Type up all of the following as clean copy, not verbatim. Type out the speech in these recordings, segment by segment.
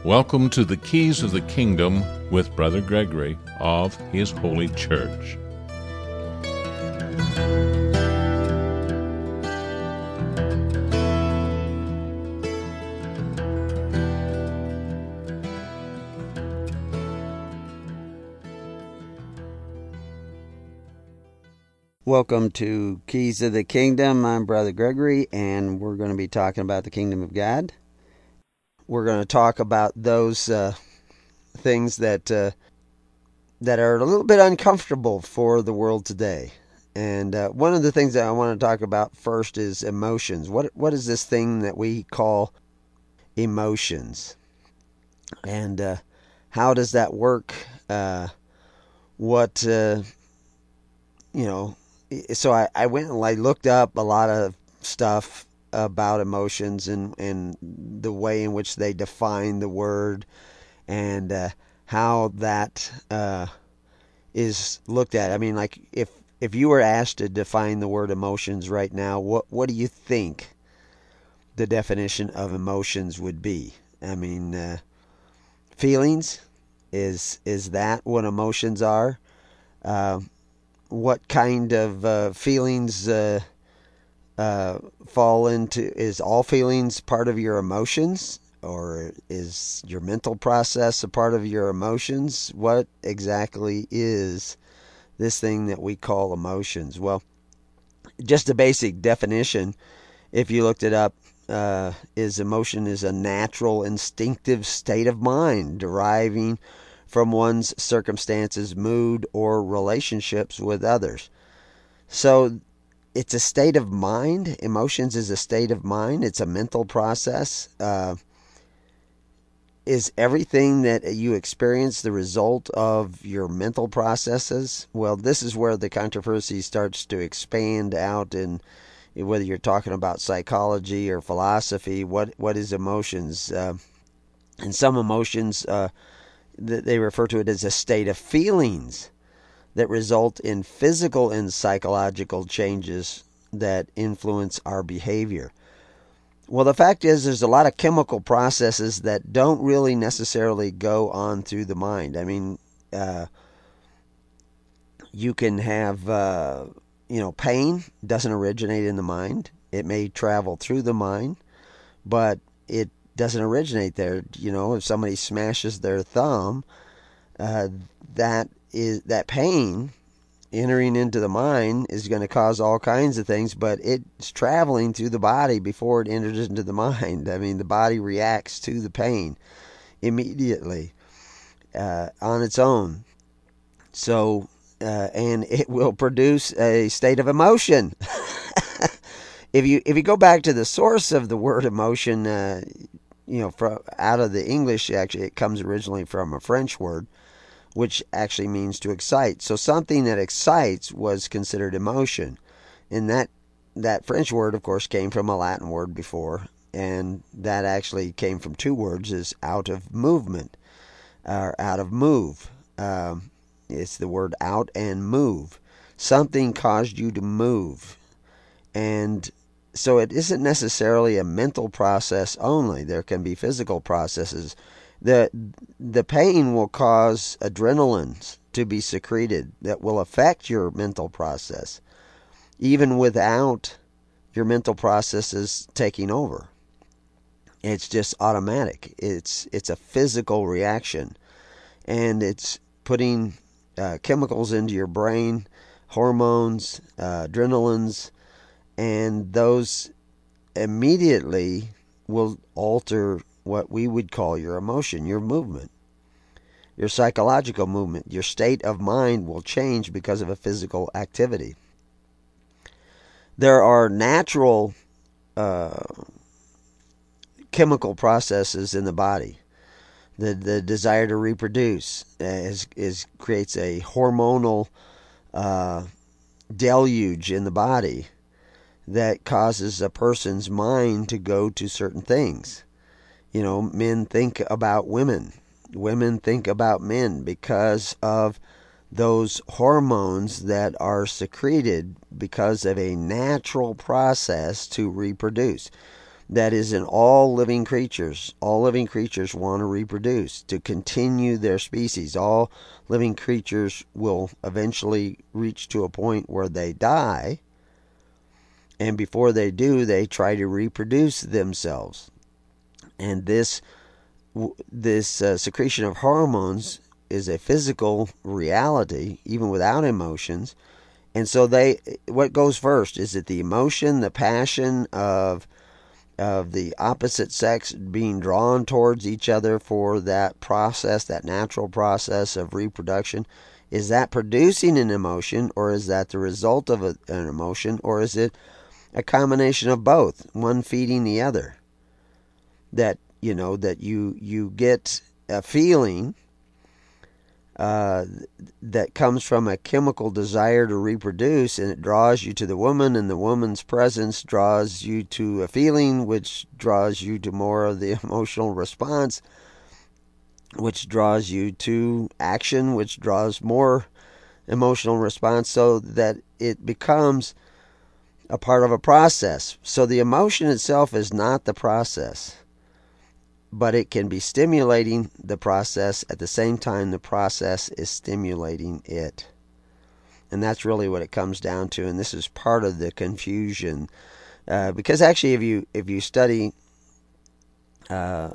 Welcome to the Keys of the Kingdom with Brother Gregory of His Holy Church. Welcome to Keys of the Kingdom. I'm Brother Gregory, and we're going to be talking about the Kingdom of God. We're going to talk about those things that are a little bit uncomfortable for the world today. And one of the things that I want to talk about first is emotions. What is this thing that we call emotions? And how does that work? So I went and I looked up a lot of stuff about emotions and the way in which they define the word and how that is looked at. I mean, like if you were asked to define the word emotions right now, what do you think the definition of emotions would be? I mean, feelings, is that what emotions are? What kind of feelings fall into, is all feelings part of your emotions, or is your mental process a part of your emotions? What exactly is this thing that we call emotions? Well, just a basic definition, if you looked it up, is emotion is a natural instinctive state of mind deriving from one's circumstances, mood, or relationships with others. So it's a state of mind. Emotions is a state of mind. It's a mental process. Is everything that you experience the result of your mental processes? Well, this is where the controversy starts to expand out, and whether you're talking about psychology or philosophy, what is emotions? And some emotions, they refer to it as a state of feelings that result in physical and psychological changes that influence our behavior. Well, the fact is there's a lot of chemical processes that don't really necessarily go on through the mind. I mean, you can have, pain doesn't originate in the mind. It may travel through the mind, but it doesn't originate there. You know, if somebody smashes their thumb, that pain entering into the mind is going to cause all kinds of things, but it's traveling through the body before it enters into the mind. I mean, the body reacts to the pain immediately on its own. So, and it will produce a state of emotion. If you go back to the source of the word emotion, out of the English, actually, it comes originally from a French word, which actually means to excite. So something that excites was considered emotion. And that French word, of course, came from a Latin word before, and that actually came from two words, is out of movement, or out of move. It's the word out and move. Something caused you to move. And so it isn't necessarily a mental process only. There can be physical processes. The pain will cause adrenaline to be secreted that will affect your mental process, even without your mental processes taking over. It's just automatic. It's a physical reaction, and it's putting chemicals into your brain, hormones, adrenalines, and those immediately will alter what we would call your emotion, your movement, your psychological movement. Your state of mind will change because of a physical activity. There are natural chemical processes in the body. The desire to reproduce creates a hormonal deluge in the body that causes a person's mind to go to certain things. You know, men think about women. Women think about men because of those hormones that are secreted because of a natural process to reproduce. that is in all living creatures. All living creatures want to reproduce, to continue their species. All living creatures will eventually reach to a point where they die, and before they do, they try to reproduce themselves. And this secretion of hormones is a physical reality, even without emotions. And so what goes first? Is it the emotion, the passion of the opposite sex being drawn towards each other for that process, that natural process of reproduction? Is that producing an emotion, or is that the result of an emotion, or is it a combination of both, one feeding the other? That you get a feeling that comes from a chemical desire to reproduce, and it draws you to the woman, and the woman's presence draws you to a feeling, which draws you to more of the emotional response, which draws you to action, which draws more emotional response, so that it becomes a part of a process. So the emotion itself is not the process, but it can be stimulating the process at the same time the process is stimulating it. And that's really what it comes down to, and this is part of the confusion. Because actually, if you study I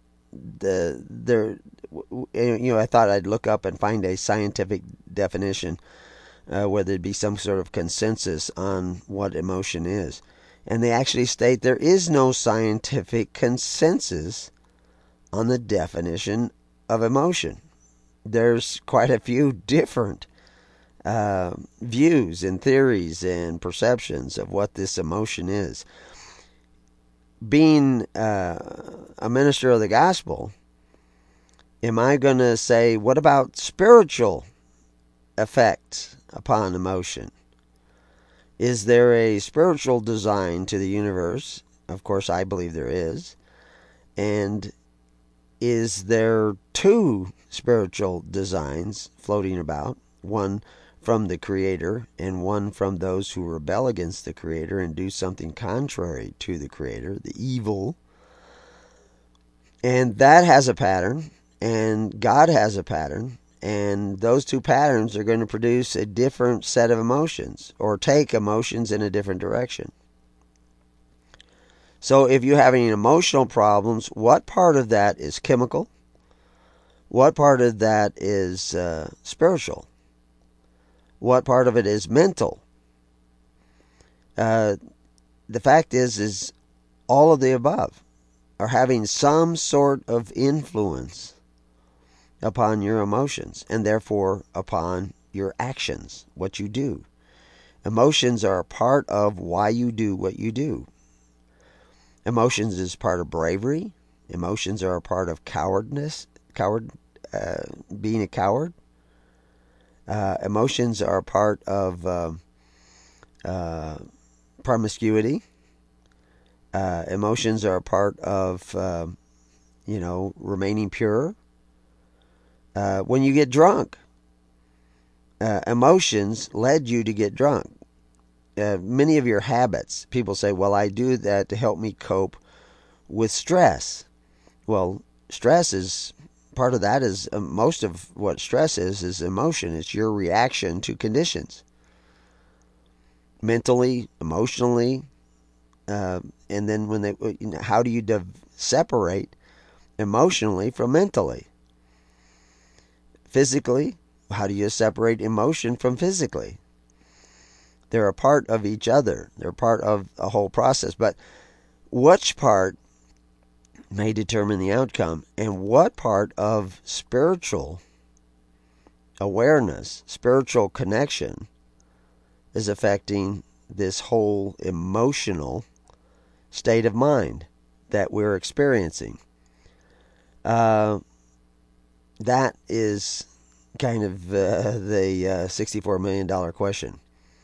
thought I'd look up and find a scientific definition where there'd be some sort of consensus on what emotion is. And they actually state there is no scientific consensus on the definition of emotion. There's quite a few different views and theories and perceptions of what this emotion is. Being a minister of the gospel, am I going to say, what about spiritual effects upon emotion? Is there a spiritual design to the universe? Of course, I believe there is. And is there two spiritual designs floating about? One from the Creator and one from those who rebel against the Creator and do something contrary to the Creator, the evil. And that has a pattern, and God has a pattern, and those two patterns are going to produce a different set of emotions, or take emotions in a different direction. So if you're having emotional problems, what part of that is chemical? What part of that is spiritual? What part of it is mental? The fact is all of the above are having some sort of influence upon your emotions, and therefore upon your actions, what you do. Emotions are a part of why you do what you do. Emotions is part of bravery. Emotions are a part of cowardness, being a coward. Emotions are a part of promiscuity. Emotions are a part of, remaining pure. When you get drunk, emotions led you to get drunk. Many of your habits, people say, well, I do that to help me cope with stress. Well, stress is, part of that is, most of what stress is emotion. It's your reaction to conditions. Mentally, emotionally, and then how do you separate emotionally from mentally? Physically, how do you separate emotion from physically? They're a part of each other. They're part of a whole process. But which part may determine the outcome, and what part of spiritual awareness, spiritual connection, is affecting this whole emotional state of mind that we're experiencing? That is kind of the $64 million question.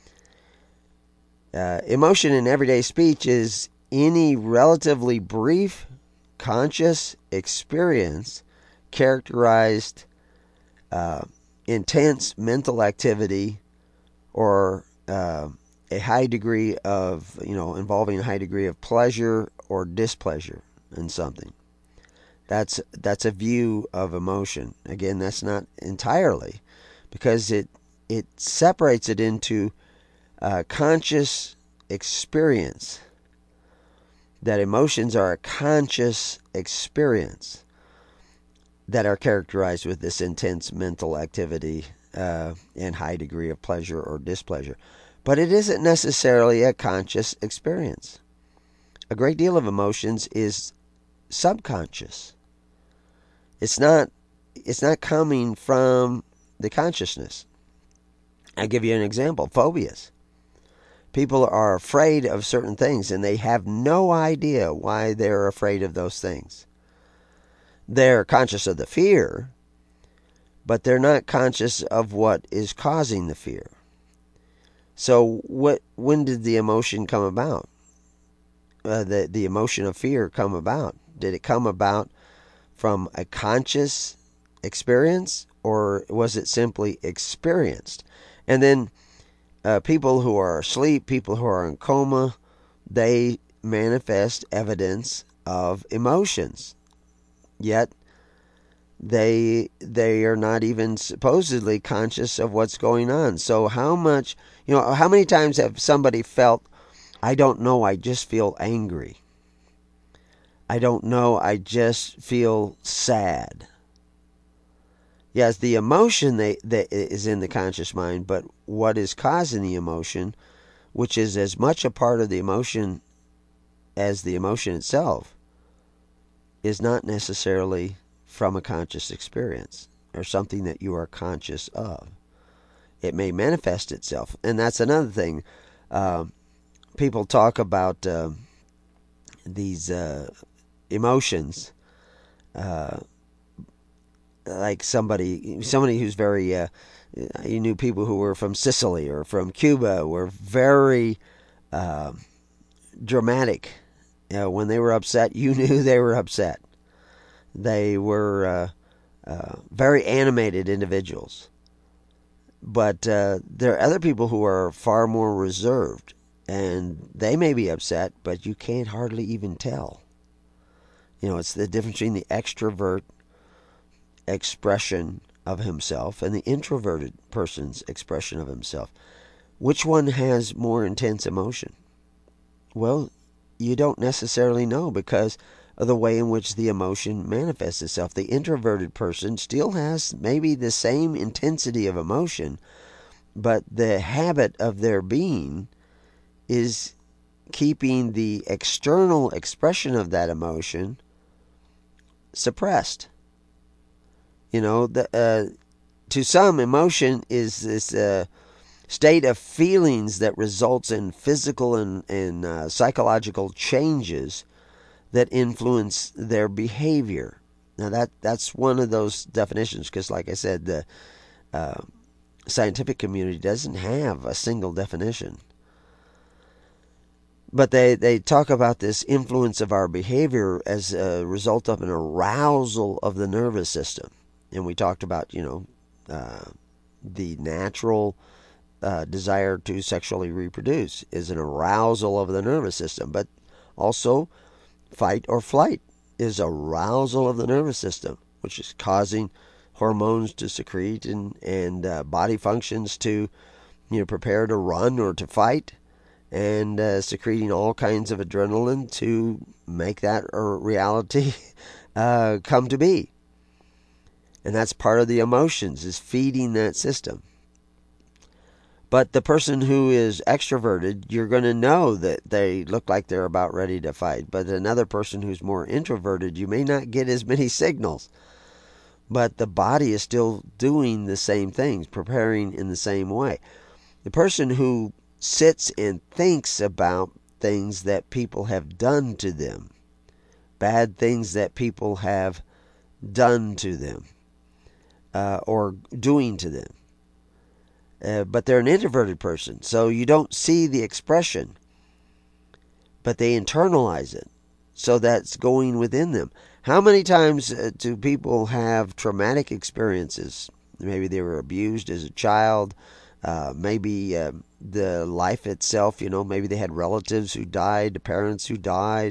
Emotion in everyday speech is any relatively brief conscious experience characterized intense mental activity, or a high degree of, involving a high degree of pleasure or displeasure in something. That's a view of emotion. Again, that's not entirely, because it separates it into conscious experience. That emotions are a conscious experience that are characterized with this intense mental activity and high degree of pleasure or displeasure. But it isn't necessarily a conscious experience. A great deal of emotions is subconscious. It's not coming from the consciousness. I'll give you an example. Phobias. People are afraid of certain things, and they have no idea why they're afraid of those things. They're conscious of the fear, but they're not conscious of what is causing the fear. So when did the emotion come about? The emotion of fear come about? Did it come about from a conscious experience, or was it simply experienced? And then people who are asleep, people who are in coma, they manifest evidence of emotions. Yet they are not even supposedly conscious of what's going on. So how many times have somebody felt, I don't know, I just feel angry. I don't know, I just feel sad. Yes, the emotion that is in the conscious mind, but what is causing the emotion, which is as much a part of the emotion as the emotion itself, is not necessarily from a conscious experience or something that you are conscious of. It may manifest itself. And that's another thing. People talk about these emotions, like somebody who's very, you knew people who were from Sicily or from Cuba were very dramatic. When they were upset, you knew they were upset. They were very animated individuals. But there are other people who are far more reserved, and they may be upset, but you can't hardly even tell. It's the difference between the extrovert expression of himself and the introverted person's expression of himself. Which one has more intense emotion? Well, you don't necessarily know because of the way in which the emotion manifests itself. The introverted person still has maybe the same intensity of emotion, but the habit of their being is keeping the external expression of that emotion suppressed. To some, emotion is this state of feelings that results in physical and psychological changes that influence their behavior. Now that's one of those definitions, because like I said, the scientific community doesn't have a single definition. But they talk about this influence of our behavior as a result of an arousal of the nervous system. And we talked about, the natural desire to sexually reproduce is an arousal of the nervous system. But also, fight or flight is arousal of the nervous system, which is causing hormones to secrete and body functions to prepare to run or to fight, and secreting all kinds of adrenaline to make that a reality come to be. And that's part of the emotions, is feeding that system. But the person who is extroverted, you're going to know that they look like they're about ready to fight. But another person who's more introverted, you may not get as many signals. But the body is still doing the same things, preparing in the same way. The person who sits and thinks about things that people have done to them, bad things that people have done to them, or doing to them. But they're an introverted person, so you don't see the expression, but they internalize it. So that's going within them. How many times do people have traumatic experiences? Maybe they were abused as a child. Maybe the life itself, maybe they had relatives who died, parents who died.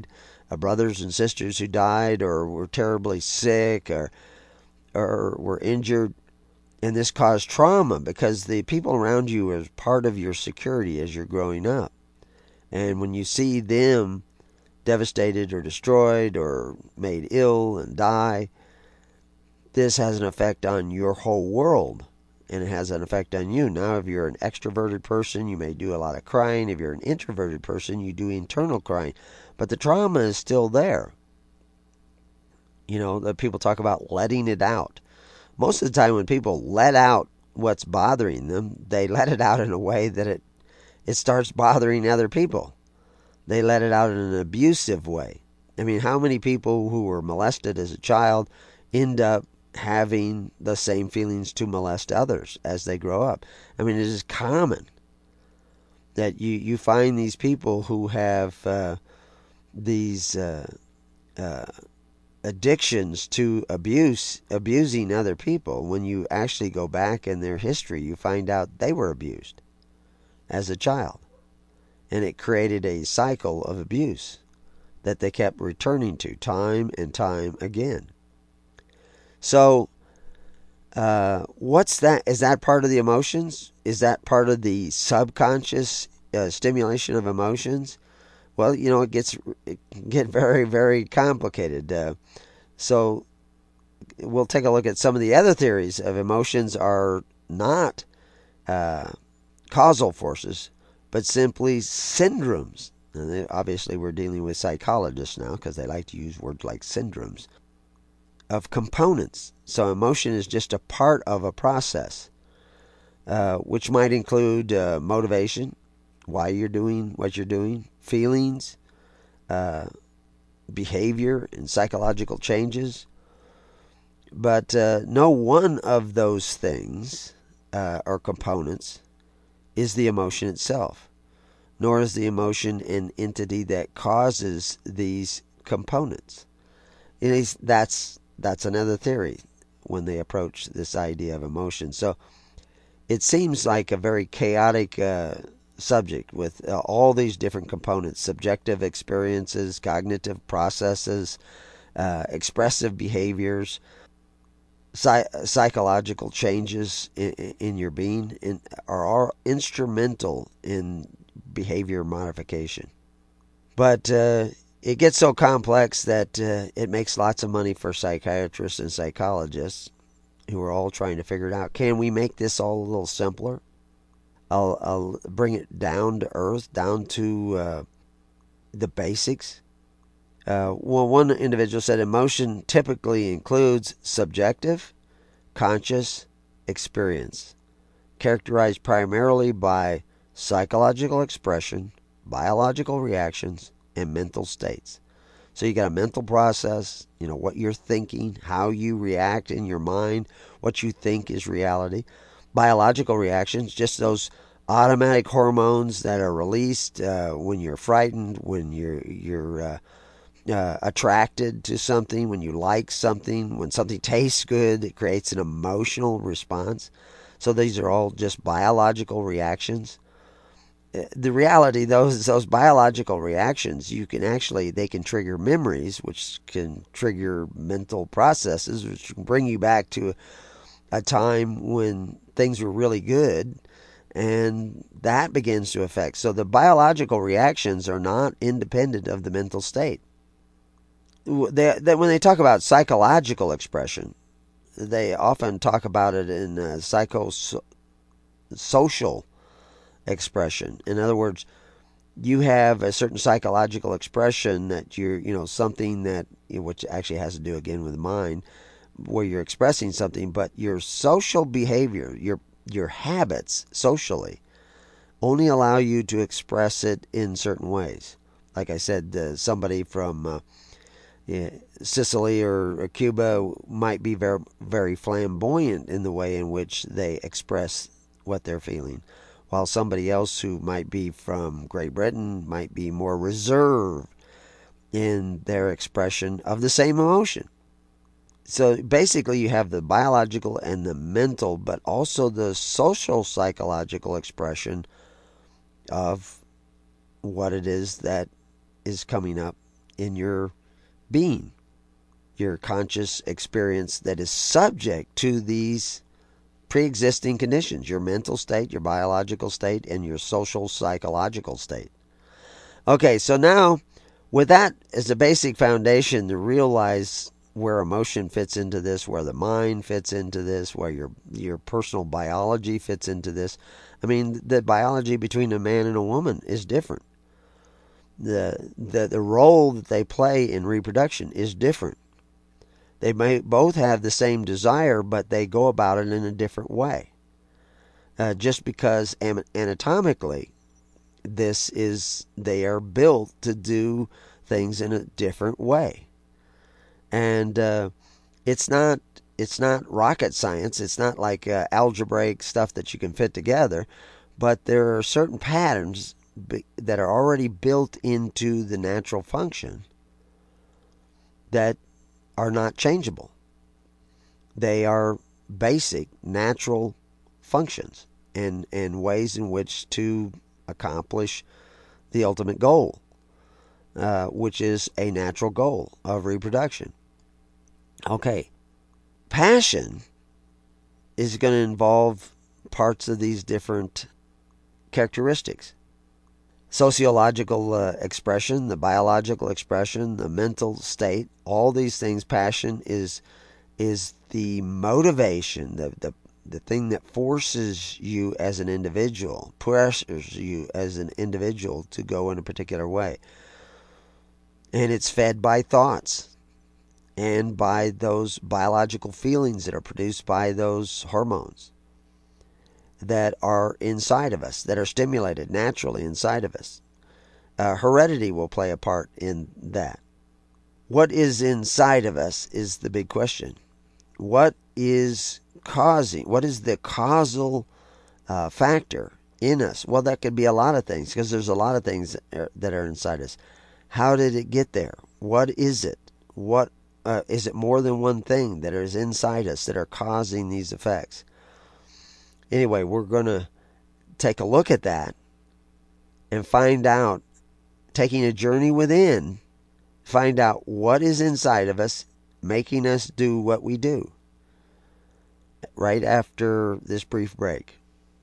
brothers and sisters who died or were terribly sick or were injured. And this caused trauma because the people around you are part of your security as you're growing up. And when you see them devastated or destroyed or made ill and die, this has an effect on your whole world. And it has an effect on you. Now, if you're an extroverted person, you may do a lot of crying. If you're an introverted person, you do internal crying. But the trauma is still there. You know, the people talk about letting it out. Most of the time when people let out what's bothering them, they let it out in a way that it starts bothering other people. They let it out in an abusive way. I mean, how many people who were molested as a child end up having the same feelings to molest others as they grow up? I mean, it is common that you find these people who have these addictions to abusing other people. When you actually go back in their history, you find out they were abused as a child. And it created a cycle of abuse that they kept returning to time and time again. So, what's that? Is that part of the emotions? Is that part of the subconscious stimulation of emotions? Well, you know, it can get very, very complicated. So we'll take a look at some of the other theories of emotions are not causal forces, but simply syndromes. And obviously we're dealing with psychologists now because they like to use words like syndromes of components. So emotion is just a part of a process, which might include motivation, why you're doing what you're doing, feelings, behavior, and psychological changes. But no one of those things or components is the emotion itself, nor is the emotion an entity that causes these components. That's another theory when they approach this idea of emotion. So it seems like a very chaotic subject with all these different components: subjective experiences, cognitive processes, expressive behaviors, psychological changes in your being are all instrumental in behavior modification. But it gets so complex that it makes lots of money for psychiatrists and psychologists who are all trying to figure it out. Can we make this all a little simpler? I'll bring it down to earth, down to the basics. Well, one individual said emotion typically includes subjective, conscious experience, characterized primarily by psychological expression, biological reactions, and mental states. So you got a mental process, you know, what you're thinking, how you react in your mind, what you think is reality. Biological reactions, just those automatic hormones that are released when you're frightened, when you're attracted to something, when you like something, when something tastes good, it creates an emotional response. So these are all just biological reactions. The reality, those biological reactions, they can trigger memories, which can trigger mental processes, which can bring you back to a time when things were really good, and that begins to affect. So the biological reactions are not independent of the mental state. When they talk about psychological expression, they often talk about it in psychosocial expression. In other words, you have a certain psychological expression that something that, which actually has to do again with mind, where you're expressing something, but your social behavior, your habits socially, only allow you to express it in certain ways. Like I said, somebody from Sicily or Cuba might be very, very flamboyant in the way in which they express what they're feeling, while somebody else who might be from Great Britain might be more reserved in their expression of the same emotion. So basically you have the biological and the mental, but also the social psychological expression of what it is that is coming up in your being, your conscious experience that is subject to these pre-existing conditions, your mental state, your biological state, and your social psychological state. Okay, so now with that as a basic foundation to realize where emotion fits into this, where the mind fits into this, where your personal biology fits into this. I mean, the biology between a man and a woman is different. The role that they play in reproduction is different. They may both have the same desire, but they go about it in a different way. Just because anatomically, they are built to do things in a different way. And it's not rocket science. It's not like algebraic stuff that you can fit together, but there are certain patterns that are already built into the natural function that are not changeable. They are basic natural functions and ways in which to accomplish the ultimate goal, which is a natural goal of reproduction. Okay, passion is going to involve parts of these different characteristics. Sociological expression, the biological expression, the mental state, all these things. Passion is the motivation, the thing that forces you as an individual, pressures you as an individual to go in a particular way. And it's fed by thoughts and by those biological feelings that are produced by those hormones that are inside of us, that are stimulated naturally inside of us. Heredity will play a part in that. What is inside of us is the big question. What is the causal factor in us? Well, that could be a lot of things, because there's a lot of things that are inside us. How did it get there? What is it? What is it? More than one thing that is inside us that are causing these effects? Anyway, we're going to take a look at that and find out, taking a journey within, find out what is inside of us making us do what we do, right after this brief break.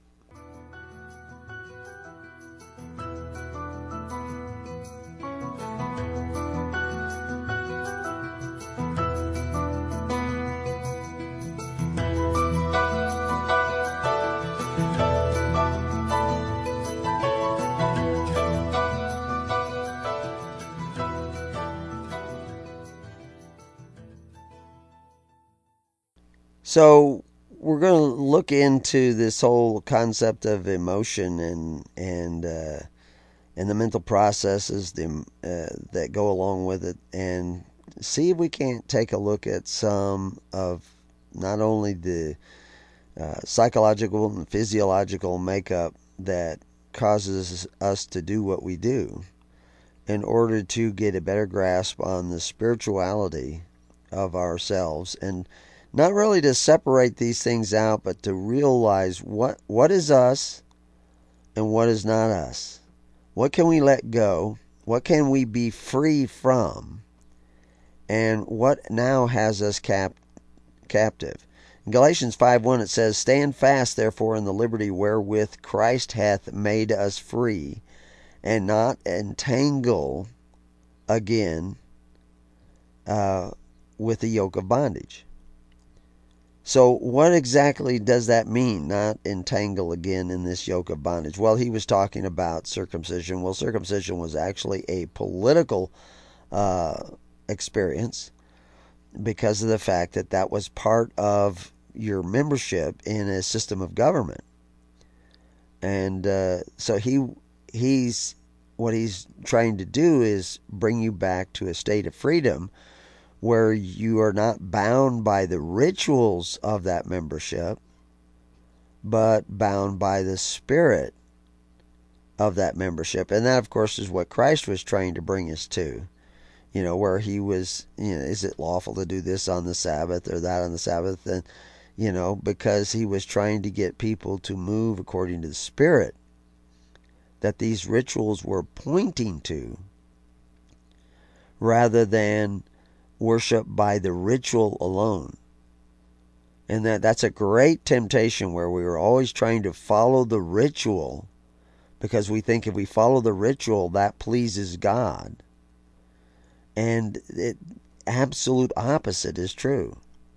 So we're going to look into this whole concept of emotion and the mental processes that go along with it, and see if we can't take a look at some of not only the psychological and physiological makeup that causes us to do what we do, in order to get a better grasp on the spirituality of ourselves, and not really to separate these things out, but to realize what is us and what is not us. What can we let go? What can we be free from? And what now has us captive? In Galatians 5:1 it says, "Stand fast therefore in the liberty wherewith Christ hath made us free, and not entangle again with the yoke of bondage." So what exactly does that mean, not entangle again in this yoke of bondage? Well, he was talking about circumcision. Well, circumcision was actually a political experience, because of the fact that that was part of your membership in a system of government. And so what he's trying to do is bring you back to a state of freedom, where you are not bound by the rituals of that membership, but bound by the spirit of that membership. And that, of course, is what Christ was trying to bring us to. Where he was, is it lawful to do this on the Sabbath or that on the Sabbath? And, because he was trying to get people to move according to the Spirit that these rituals were pointing to, rather than worship by the ritual alone. And that's a great temptation where we are always trying to follow the ritual because we think if we follow the ritual, that pleases God. And the absolute opposite is true.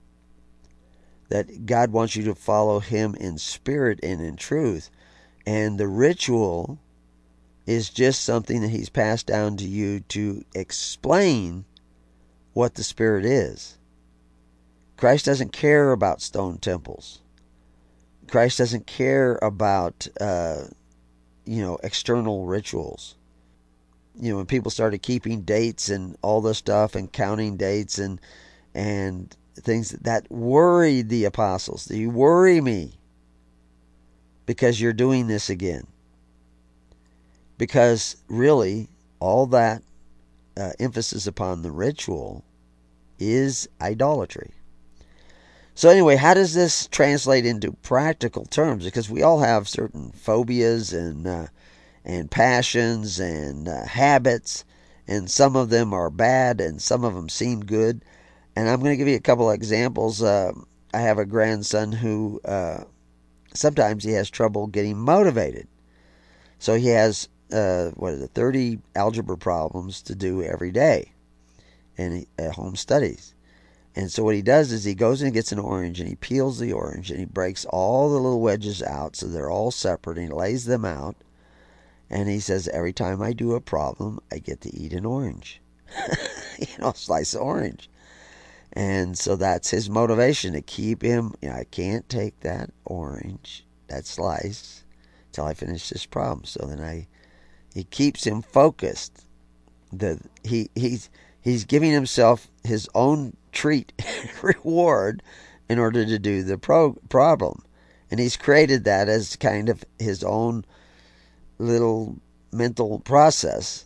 That God wants you to follow Him in spirit and in truth. And the ritual is just something that He's passed down to you to explain what the Spirit is. Christ doesn't care about stone temples. Christ doesn't care about, external rituals. When people started keeping dates and all this stuff and counting dates and things that worried the apostles. You worry me because you're doing this again. Because really, all that emphasis upon the ritual is idolatry. So anyway, how does this translate into practical terms? Because we all have certain phobias and passions and habits, and some of them are bad and some of them seem good. And I'm going to give you a couple of examples. I have a grandson who sometimes he has trouble getting motivated. So he has 30 algebra problems to do every day and home studies. And so what he does is he goes and gets an orange and he peels the orange and he breaks all the little wedges out so they're all separate and he lays them out. And he says, every time I do a problem, I get to eat an orange. A slice of orange. And so that's his motivation to keep him, I can't take that orange, that slice, till I finish this problem. So then he keeps him focused. He's giving himself his own treat reward in order to do the problem. And he's created that as kind of his own little mental process,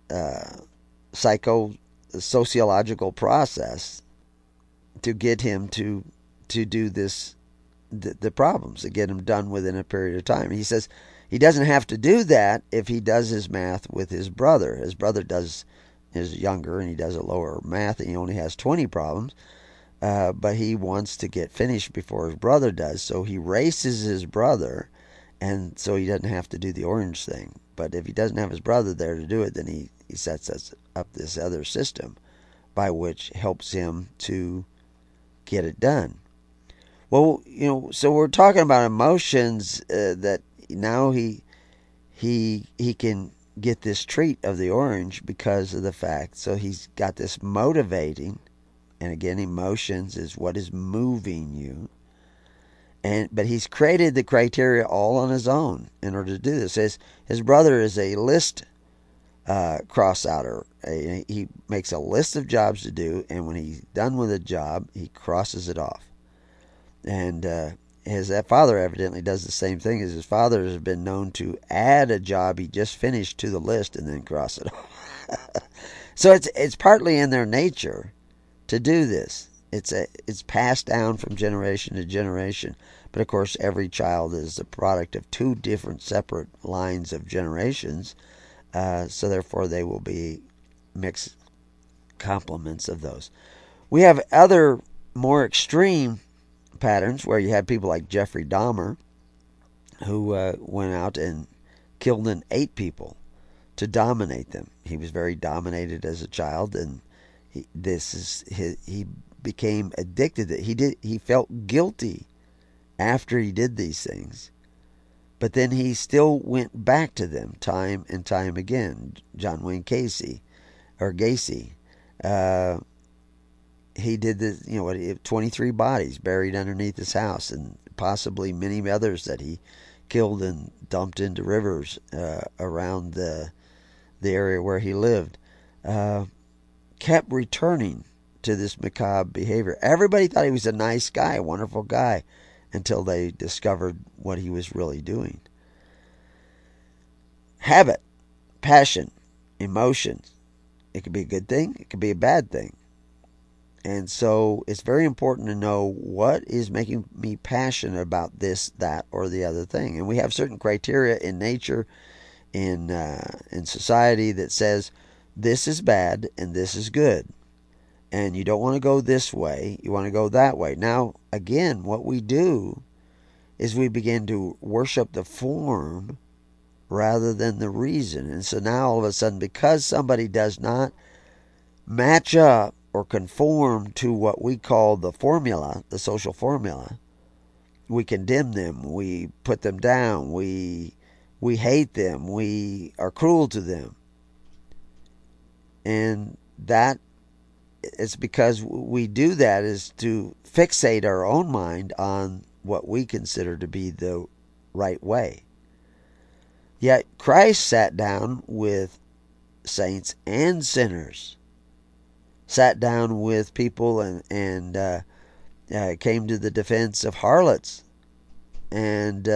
sociological process to get him to do the problems, to get him done within a period of time. He says he doesn't have to do that if he does his math with his brother. His brother is younger and he does a lower math and he only has 20 problems, but he wants to get finished before his brother does, so he races his brother, and so he doesn't have to do the orange thing. But if he doesn't have his brother there to do it, then he sets us up this other system by which helps him to get it done. Well, so we're talking about emotions that now he can get this treat of the orange because of the fact. So he's got this motivating, and again, emotions is what is moving you. But he's created the criteria all on his own in order to do this. His brother is a list cross-outer. He makes a list of jobs to do, and when he's done with a job, he crosses it off. And that father evidently does the same thing. As his father has been known to add a job he just finished to the list and then cross it off. So it's partly in their nature to do this. It's passed down from generation to generation. But of course, every child is the product of two different separate lines of generations. So therefore, they will be mixed complements of those. We have other more extreme patterns where you had people like Jeffrey Dahmer, who went out and killed and ate people to dominate them. He was very dominated as a child, and he became addicted. He felt guilty after he did these things, but then he still went back to them time and time again. John Wayne Gacy. He did this, 23 bodies buried underneath his house, and possibly many others that he killed and dumped into rivers around the area where he lived. Kept returning to this macabre behavior. Everybody thought he was a nice guy, a wonderful guy, until they discovered what he was really doing. Habit, passion, emotions. It could be a good thing, it could be a bad thing. And so it's very important to know what is making me passionate about this, that, or the other thing. And we have certain criteria in nature, in society, that says this is bad and this is good. And you don't want to go this way, you want to go that way. Now, again, what we do is we begin to worship the form rather than the reason. And so now all of a sudden, because somebody does not match up or conform to what we call the formula, the social formula, we condemn them, we put them down, we hate them, we are cruel to them. And that is because we do that is to fixate our own mind on what we consider to be the right way. Yet Christ sat down with saints and sinners, sat down with people and came to the defense of harlots. And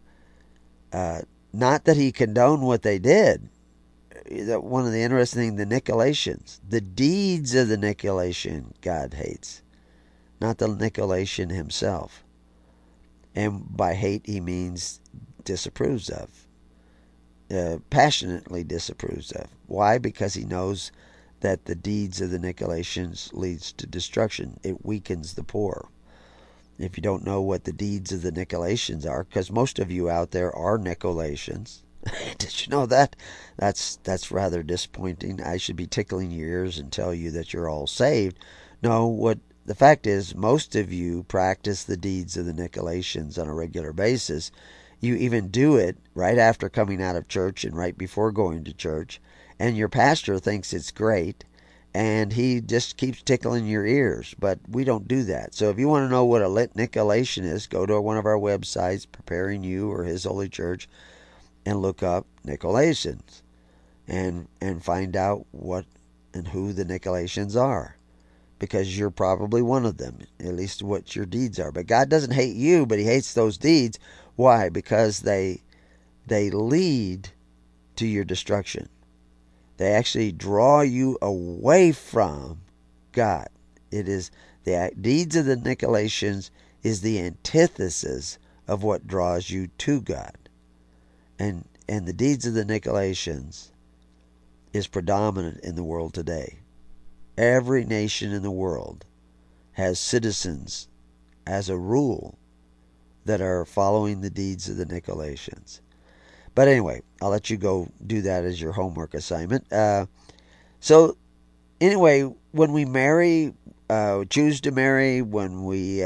not that he condoned what they did. One of the interesting things, the Nicolaitans, the deeds of the Nicolaitan God hates, not the Nicolaitan himself. And by hate he means disapproves of, passionately disapproves of. Why? Because he knows that the deeds of the Nicolaitans leads to destruction. It weakens the poor. If you don't know what the deeds of the Nicolaitans are, because most of you out there are Nicolaitans, did you know that? That's rather disappointing. I should be tickling your ears and tell you that you're all saved. No, what the fact is, most of you practice the deeds of the Nicolaitans on a regular basis. You even do it right after coming out of church and right before going to church, and your pastor thinks it's great, and he just keeps tickling your ears. But we don't do that. So if you want to know what a Nicolaitan is, go to one of our websites, Preparing You or His Holy Church, and look up Nicolaitans and find out what and who the Nicolaitans are, because you're probably one of them, at least what your deeds are. But God doesn't hate you, but he hates those deeds. Why? Because they lead to your destruction. They actually draw you away from God. It is the deeds of the Nicolaitans is the antithesis of what draws you to God. And the deeds of the Nicolaitans is predominant in the world today. Every nation in the world has citizens, as a rule, that are following the deeds of the Nicolaitans. But anyway, I'll let you go do that as your homework assignment. So anyway, when we marry, choose to marry, when we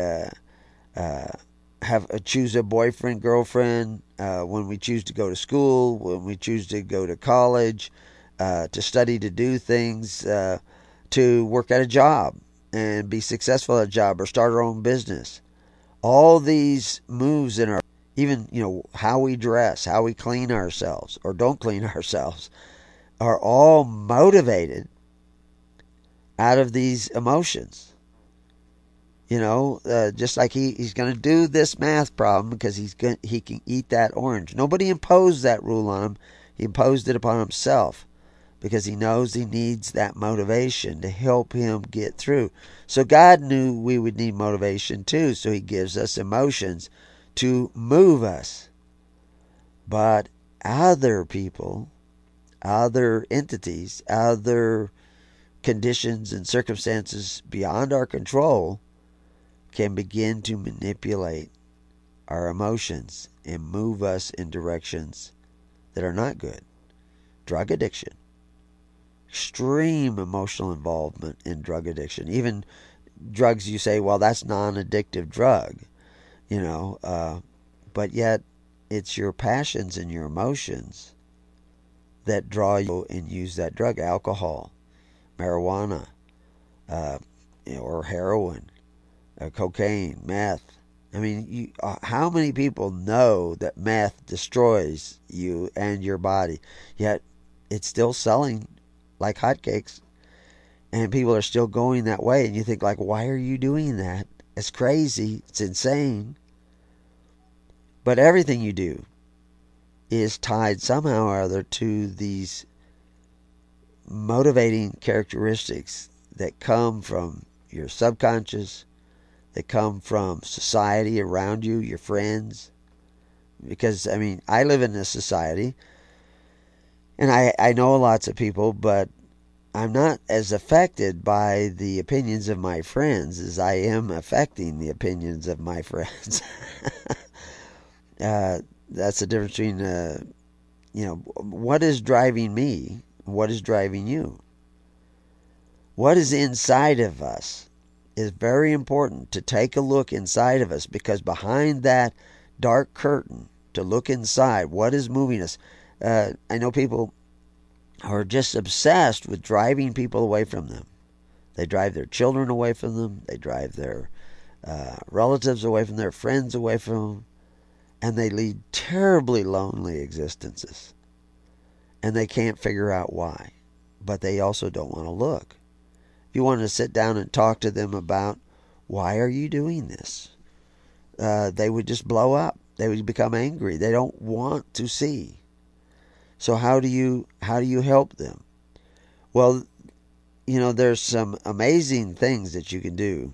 choose a boyfriend, girlfriend, when we choose to go to school, when we choose to go to college, to study, to do things, to work at a job and be successful at a job or start our own business. All these moves in our, even, how we dress, how we clean ourselves or don't clean ourselves, are all motivated out of these emotions. Just like he's going to do this math problem because he can eat that orange. Nobody imposed that rule on him. He imposed it upon himself because he knows he needs that motivation to help him get through. So God knew we would need motivation too, so he gives us emotions to move us. But other people, other entities, other conditions and circumstances beyond our control can begin to manipulate our emotions and move us in directions that are not good. Drug addiction. Extreme emotional involvement in drug addiction. Even drugs you say, well, that's non-addictive drug, but yet it's your passions and your emotions that draw you and use that drug. Alcohol, marijuana, or heroin, cocaine, meth. I mean, how many people know that meth destroys you and your body, yet it's still selling like hotcakes, and people are still going that way, and you think, like, why are you doing that? It's crazy. It's insane. But everything you do is tied somehow or other to these motivating characteristics that come from your subconscious, that come from society around you, your friends. Because, I live in this society, and I know lots of people, but I'm not as affected by the opinions of my friends as I am affecting the opinions of my friends. That's the difference between, what is driving me? What is driving you? What is inside of us is very important to take a look inside of us, because behind that dark curtain, to look inside, what is moving us? I know people are just obsessed with driving people away from them. They drive their children away from them. They drive their relatives away from their friends away from them. And they lead terribly lonely existences. And they can't figure out why. But they also don't want to look. If you wanted to sit down and talk to them about, why are you doing this? They would just blow up. They would become angry. They don't want to see. So how do you help them? Well, there's some amazing things that you can do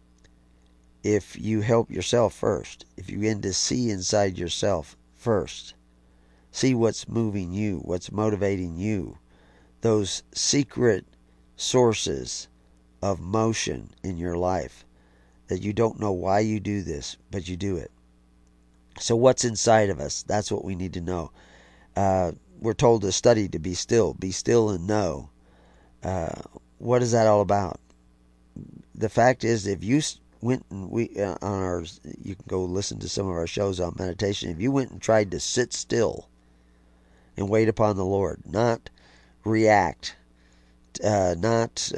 if you help yourself first. If you begin to see inside yourself first. See what's moving you, what's motivating you. Those secret sources of motion in your life that you don't know why you do this, but you do it. So what's inside of us? That's what we need to know. We're told to study to be still and know. What is that all about? The fact is, if you went and you can go listen to some of our shows on meditation. If you went and tried to sit still and wait upon the Lord, not react, not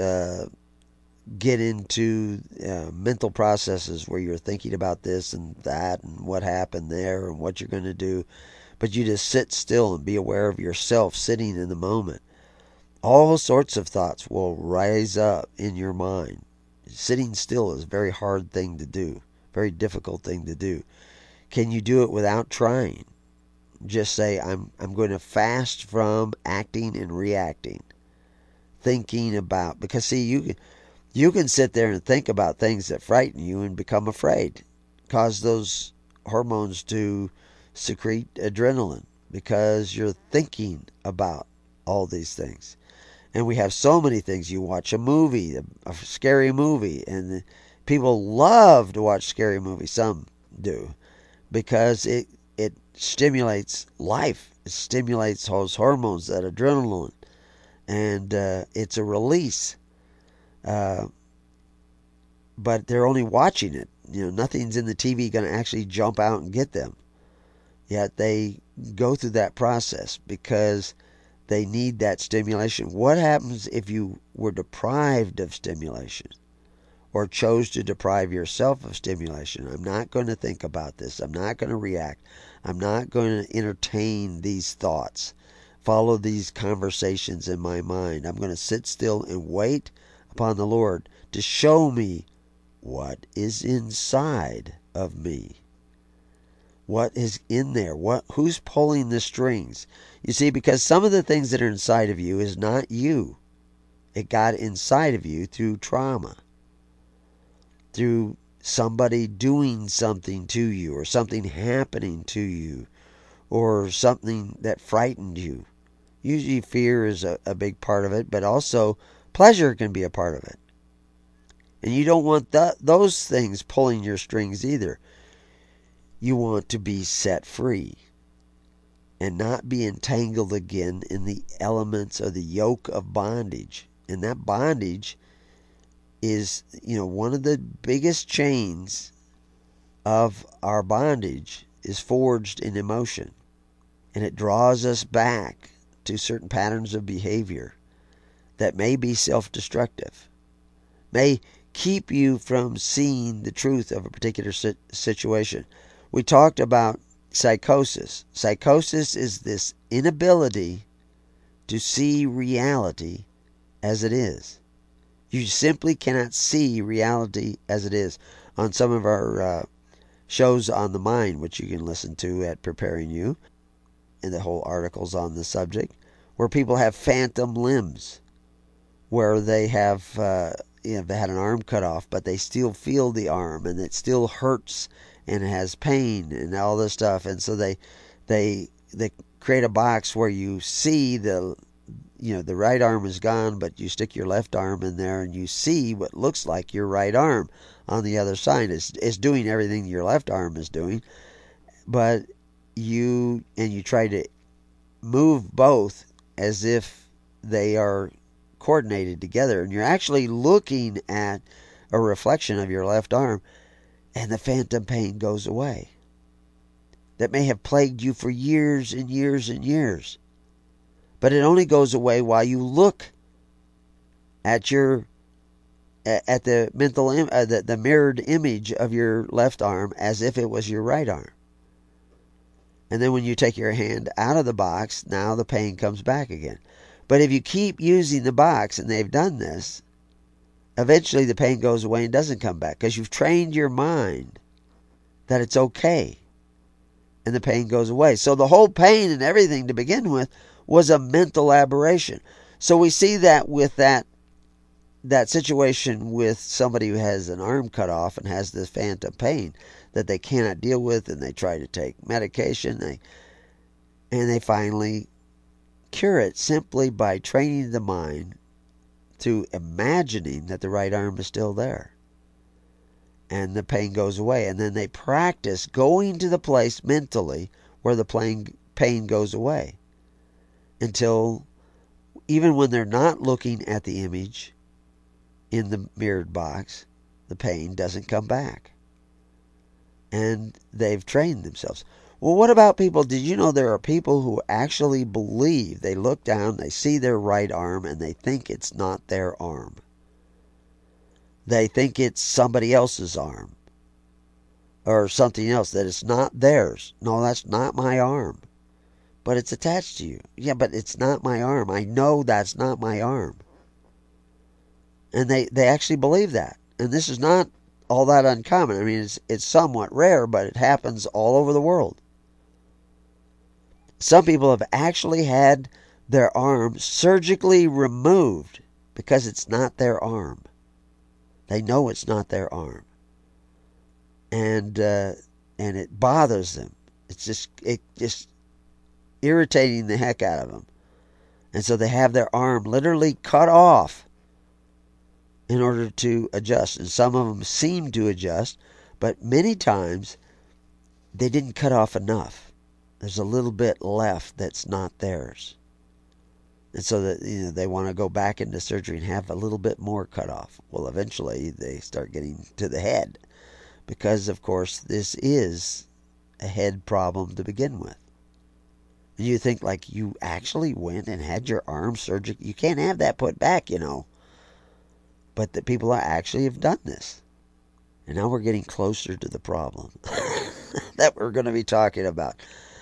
get into mental processes where you're thinking about this and that and what happened there and what you're going to do, but you just sit still and be aware of yourself sitting in the moment, all sorts of thoughts will rise up in your mind. Sitting still is a very hard thing to do, very difficult thing to do. Can you do it without trying? Just say, I'm going to fast from acting and reacting, thinking about, because see, you can sit there and think about things that frighten you and become afraid, cause those hormones to secrete adrenaline because you're thinking about all these things. And we have so many things. You watch a movie, a scary movie, and people love to watch scary movies. Some do, because it stimulates life. It stimulates those hormones, that adrenaline, and it's a release. But they're only watching it. Nothing's in the TV going to actually jump out and get them. Yet they go through that process because they need that stimulation. What happens if you were deprived of stimulation or chose to deprive yourself of stimulation? I'm not going to think about this. I'm not going to react. I'm not going to entertain these thoughts, follow these conversations in my mind. I'm going to sit still and wait upon the Lord to show me what is inside of me. What is in there? Who's pulling the strings? You see, because some of the things that are inside of you is not you. It got inside of you through trauma, through somebody doing something to you, or something happening to you, or something that frightened you. Usually fear is a big part of it, but also pleasure can be a part of it. And you don't want those things pulling your strings either. You want to be set free and not be entangled again in the elements of the yoke of bondage. And that bondage is, one of the biggest chains of our bondage is forged in emotion. And it draws us back to certain patterns of behavior that may be self-destructive, may keep you from seeing the truth of a particular situation. We talked about psychosis. Psychosis is this inability to see reality as it is. You simply cannot see reality as it is. On some of our shows on the mind, which you can listen to at Preparing You, and the whole articles on the subject, where people have phantom limbs, where they have they had an arm cut off, but they still feel the arm, and it still hurts and has pain and all this stuff. And so they create a box where you see the the right arm is gone, but you stick your left arm in there and you see what looks like your right arm on the other side. It's doing everything your left arm is doing, but you try to move both as if they are coordinated together, and you're actually looking at a reflection of your left arm, and the phantom pain goes away. That may have plagued you for years and years and years, but it only goes away while you look at the the mirrored image of your left arm as if it was your right arm. And then when you take your hand out of the box, now the pain comes back again. But if you keep using the box, and they've done this, eventually the pain goes away and doesn't come back, because you've trained your mind that it's okay, and the pain goes away. So the whole pain and everything to begin with was a mental aberration. So we see that with that situation with somebody who has an arm cut off and has this phantom pain that they cannot deal with, and they try to take medication, and they finally cure it simply by training the mind to imagining that the right arm is still there. And the pain goes away. And then they practice going to the place mentally where the pain goes away, until even when they're not looking at the image in the mirrored box, the pain doesn't come back. And they've trained themselves. Well, what about people? Did you know there are people who actually believe, they look down, they see their right arm, and they think it's not their arm? They think it's somebody else's arm or something else, that it's not theirs. No, that's not my arm. But it's attached to you. Yeah, but it's not my arm. I know that's not my arm. And they actually believe that. And this is not all that uncommon. I mean, it's somewhat rare, but it happens all over the world. Some people have actually had their arm surgically removed because it's not their arm. They know it's not their arm. And it bothers them. It's just irritating the heck out of them. And so they have their arm literally cut off in order to adjust. And some of them seem to adjust, but many times they didn't cut off enough. There's a little bit left that's not theirs. And so that they want to go back into surgery and have a little bit more cut off. Well, eventually they start getting to the head, because of course this is a head problem to begin with. And you think, like, you actually went and had your arm surgically. You can't have that put back, But the people actually have done this. And now we're getting closer to the problem that we're going to be talking about.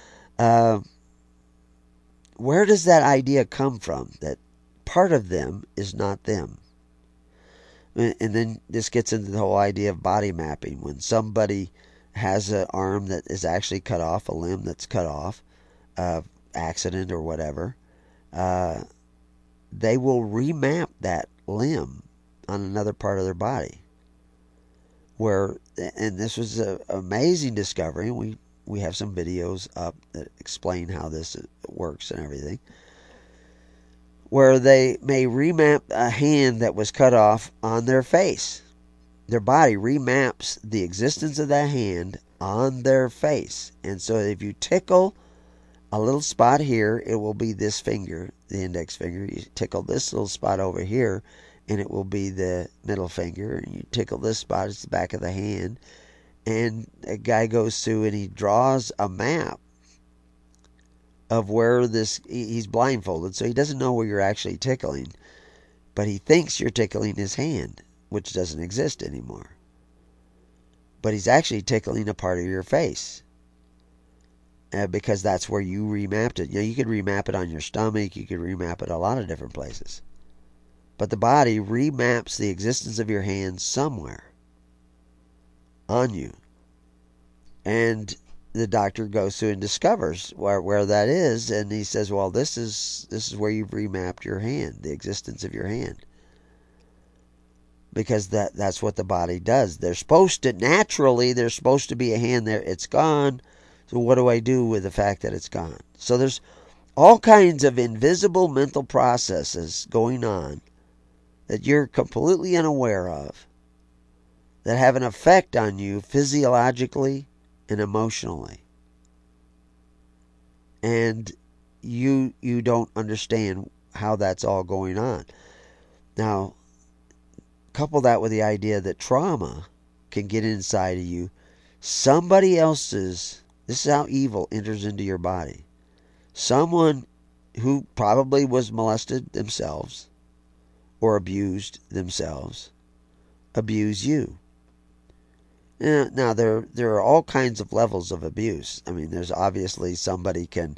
Where does that idea come from, that part of them is not them? And then this gets into the whole idea of body mapping. When somebody has an arm that is actually cut off, a limb that's cut off, accident or whatever, they will remap that limb on another part of their body. And this was an amazing discovery. We have some videos up that explain how this works and everything, where they may remap a hand that was cut off on their face. Their body remaps the existence of that hand on their face. And so if you tickle a little spot here, it will be this finger, the index finger. You tickle this little spot over here, and it will be the middle finger. And you tickle this spot, it's the back of the hand. And a guy goes through and he draws a map of where he's blindfolded, so he doesn't know where you're actually tickling, but he thinks you're tickling his hand, which doesn't exist anymore. But he's actually tickling a part of your face, because that's where you remapped it. You could remap it on your stomach, you could remap it a lot of different places. But the body remaps the existence of your hand somewhere on you. And the doctor goes through and discovers where that is, and he says, well, this is where you've remapped your hand, the existence of your hand. Because that's what the body does. There's supposed to be a hand there. It's gone. So what do I do with the fact that it's gone? So there's all kinds of invisible mental processes going on that you're completely unaware of that have an effect on you physiologically and emotionally. And you don't understand how that's all going on. Now, couple that with the idea that trauma can get inside of you. Somebody else's, this is how evil enters into your body. Someone who probably was molested themselves or abused themselves abuse you. Now, there are all kinds of levels of abuse. I mean, there's obviously somebody can,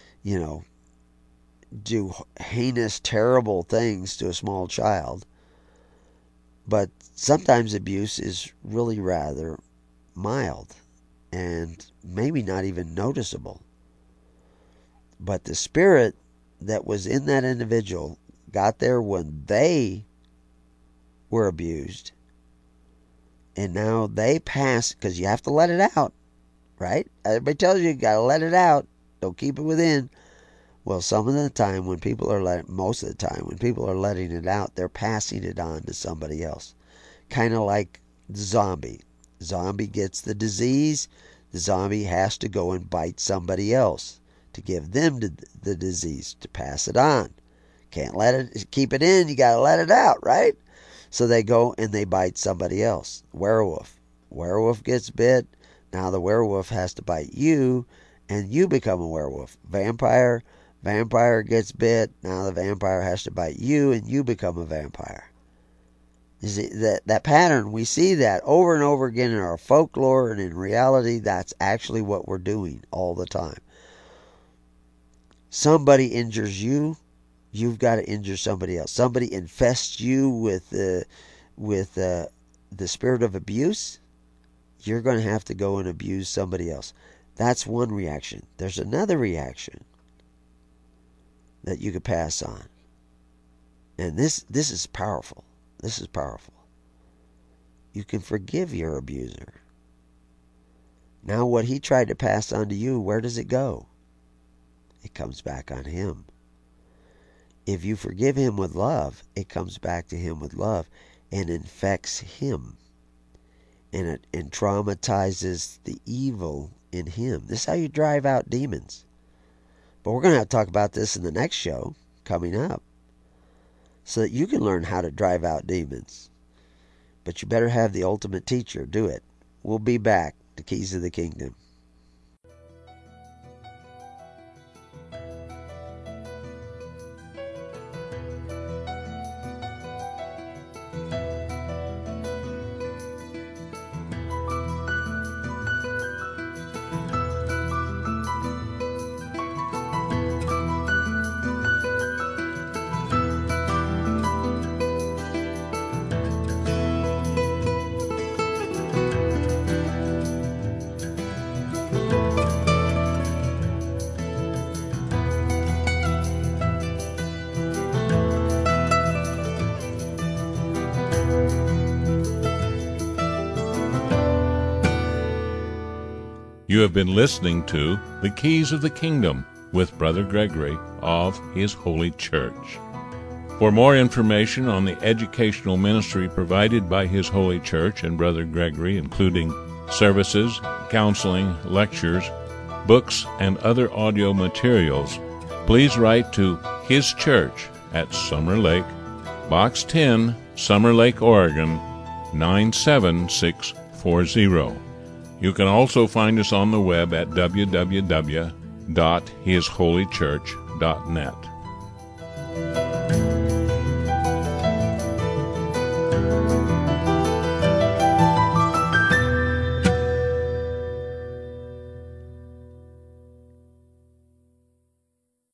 do heinous, terrible things to a small child. But sometimes abuse is really rather mild and maybe not even noticeable. But the spirit that was in that individual got there when they were abused. And now they pass, because you have to let it out, right? Everybody tells you got to let it out. Don't keep it within. Well, most of the time when people are letting it out, they're passing it on to somebody else. Kind of like the zombie. Zombie gets the disease. The zombie has to go and bite somebody else to give them the disease, to pass it on. Can't keep it in. You got to let it out, right? So they go and they bite somebody else. Werewolf. Werewolf gets bit. Now the werewolf has to bite you, and you become a werewolf. Vampire. Vampire gets bit. Now the vampire has to bite you, and you become a vampire. You see, that pattern, we see that over and over again in our folklore, and in reality, that's actually what we're doing all the time. Somebody injures you, you've got to injure somebody else. Somebody infests you with the spirit of abuse, you're going to have to go and abuse somebody else. That's one reaction. There's another reaction that you could pass on. And this is powerful. This is powerful. You can forgive your abuser. Now what he tried to pass on to you, where does it go? It comes back on him. If you forgive him with love, it comes back to him with love and infects him. And it traumatizes the evil in him. This is how you drive out demons. But we're going to have to talk about this in the next show coming up, so that you can learn how to drive out demons. But you better have the ultimate teacher do it. We'll be back to Keys of the Kingdom. You have been listening to The Keys of the Kingdom with Brother Gregory of His Holy Church. For more information on the educational ministry provided by His Holy Church and Brother Gregory, including services, counseling, lectures, books, and other audio materials, please write to His Church at Summer Lake, Box 10, Summer Lake, Oregon, 97640. You can also find us on the web at www.hisholychurch.net.